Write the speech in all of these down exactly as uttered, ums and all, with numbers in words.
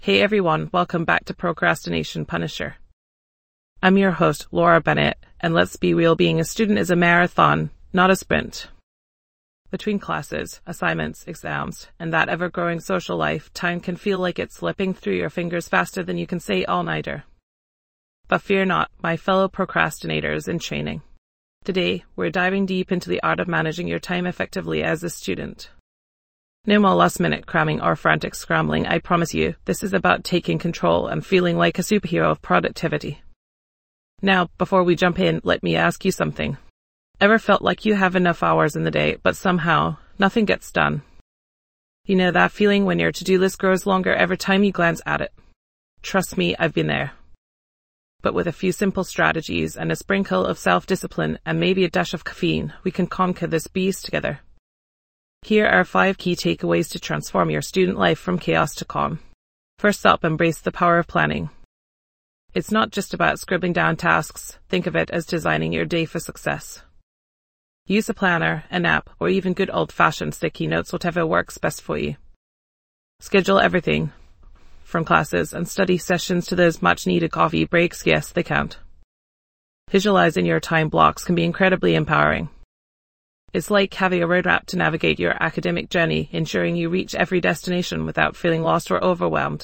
Hey everyone, welcome back to Procrastination Punisher. I'm your host, Laura Bennett, and let's be real, being a student is a marathon, not a sprint. Between classes, assignments, exams, and that ever-growing social life, time can feel like it's slipping through your fingers faster than you can say all-nighter. But fear not, my fellow procrastinators in training. Today, we're diving deep into the art of managing your time effectively as a student. No more last-minute cramming or frantic scrambling, I promise you. This is about taking control and feeling like a superhero of productivity. Now, before we jump in, let me ask you something. Ever felt like you have enough hours in the day, but somehow, nothing gets done? You know that feeling when your to-do list grows longer every time you glance at it? Trust me, I've been there. But with a few simple strategies and a sprinkle of self-discipline and maybe a dash of caffeine, we can conquer this beast together. Here are five key takeaways to transform your student life from chaos to calm. First up, embrace the power of planning. It's not just about scribbling down tasks. Think of it as designing your day for success. Use a planner, an app, or even good old-fashioned sticky notes, whatever works best for you. Schedule everything, from classes and study sessions to those much-needed coffee breaks. Yes, they count. Visualizing your time blocks can be incredibly empowering. It's like having a roadmap to navigate your academic journey, ensuring you reach every destination without feeling lost or overwhelmed.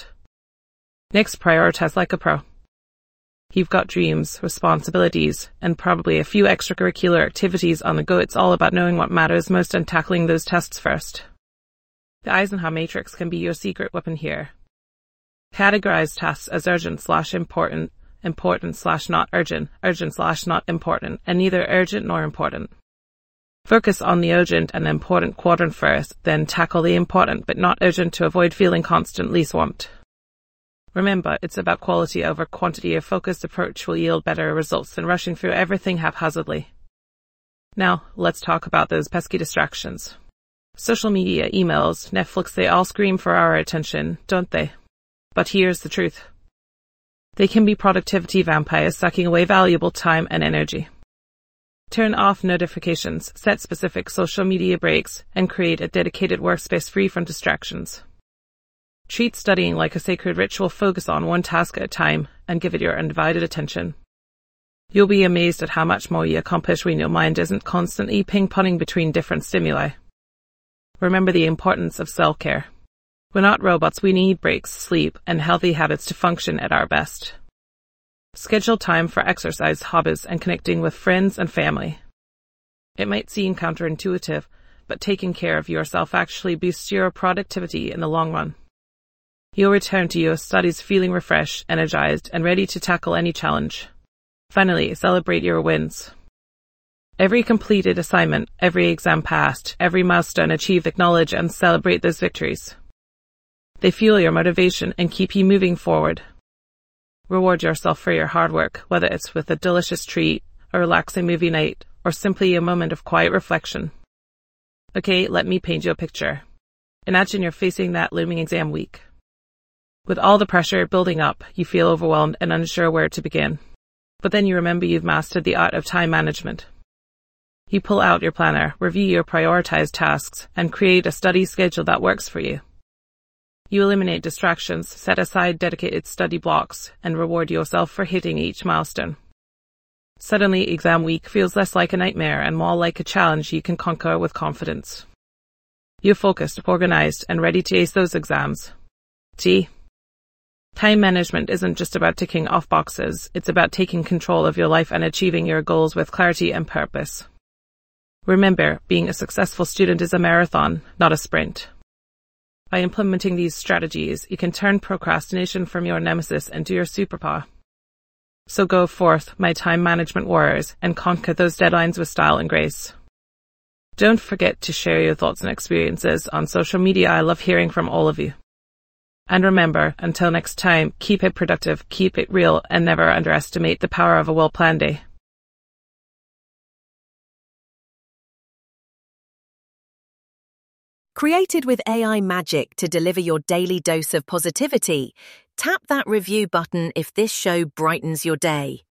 Next, prioritize like a pro. You've got dreams, responsibilities, and probably a few extracurricular activities on the go. It's all about knowing what matters most and tackling those tasks first. The Eisenhower matrix can be your secret weapon here. Categorize tasks as urgent slash important, important slash not urgent, urgent slash not important, and neither urgent nor important. Focus on the urgent and important quadrant first, then tackle the important but not urgent to avoid feeling constantly swamped. Remember, it's about quality over quantity. A focused approach will yield better results than rushing through everything haphazardly. Now, let's talk about those pesky distractions. Social media, emails, Netflix, they all scream for our attention, don't they? But here's the truth. They can be productivity vampires sucking away valuable time and energy. Turn off notifications, set specific social media breaks, and create a dedicated workspace free from distractions. Treat studying like a sacred ritual. Focus on one task at a time and give it your undivided attention. You'll be amazed at how much more you accomplish when your mind isn't constantly ping-ponging between different stimuli. Remember the importance of self-care. We're not robots. We need breaks, sleep, and healthy habits to function at our best. Schedule time for exercise, hobbies, and connecting with friends and family. It might seem counterintuitive, but taking care of yourself actually boosts your productivity in the long run. You'll return to your studies feeling refreshed, energized, and ready to tackle any challenge. Finally, celebrate your wins. Every completed assignment, every exam passed, every milestone achieved, acknowledge and celebrate those victories. They fuel your motivation and keep you moving forward. Reward yourself for your hard work, whether it's with a delicious treat, a relaxing movie night, or simply a moment of quiet reflection. Okay, let me paint you a picture. Imagine you're facing that looming exam week. With all the pressure building up, you feel overwhelmed and unsure where to begin. But then you remember you've mastered the art of time management. You pull out your planner, review your prioritized tasks, and create a study schedule that works for you. You eliminate distractions, set aside dedicated study blocks, and reward yourself for hitting each milestone. Suddenly, exam week feels less like a nightmare and more like a challenge you can conquer with confidence. You're focused, organized, and ready to ace those exams. See? Time management isn't just about ticking off boxes. It's about taking control of your life and achieving your goals with clarity and purpose. Remember, being a successful student is a marathon, not a sprint. By implementing these strategies, you can turn procrastination from your nemesis into your superpower. So go forth, my time management warriors, and conquer those deadlines with style and grace. Don't forget to share your thoughts and experiences on social media. I love hearing from all of you. And remember, until next time, keep it productive, keep it real, and never underestimate the power of a well-planned day. Created with A I magic to deliver your daily dose of positivity, tap that review button if this show brightens your day.